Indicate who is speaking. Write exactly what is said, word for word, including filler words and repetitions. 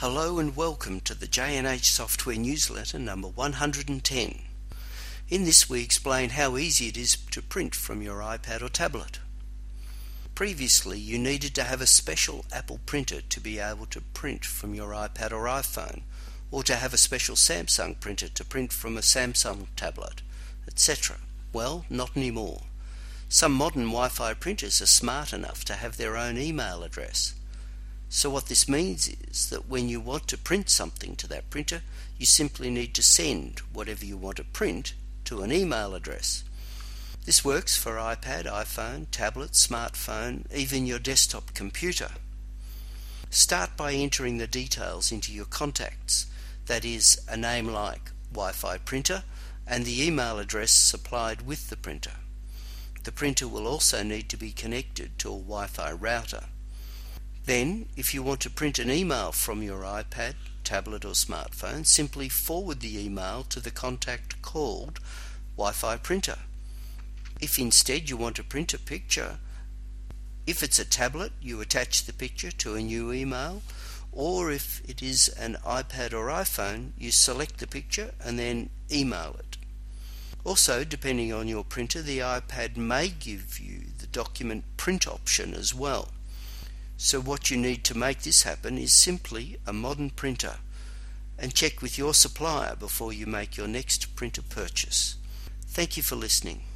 Speaker 1: Hello and welcome to the J and H Software Newsletter number one hundred ten. In this we explain how easy it is to print from your iPad or tablet. Previously you needed to have a special Apple printer to be able to print from your iPad or iPhone, or to have a special Samsung printer to print from a Samsung tablet, et cetera. Well, not anymore. Some modern Wi-Fi printers are smart enough to have their own email address. So what this means is that when you want to print something to that printer, you simply need to send whatever you want to print to an email address. This works for iPad, iPhone, tablet, smartphone, even your desktop computer. Start by entering the details into your contacts, that is, a name like Wi-Fi printer and the email address supplied with the printer. The printer will also need to be connected to a Wi-Fi router. Then, if you want to print an email from your iPad, tablet or smartphone, simply forward the email to the contact called Wi-Fi printer. If instead you want to print a picture, if it's a tablet, you attach the picture to a new email, or if it is an iPad or iPhone, you select the picture and then email it. Also, depending on your printer, the iPad may give you the document print option as well. So what you need to make this happen is simply a modern printer, and check with your supplier before you make your next printer purchase. Thank you for listening.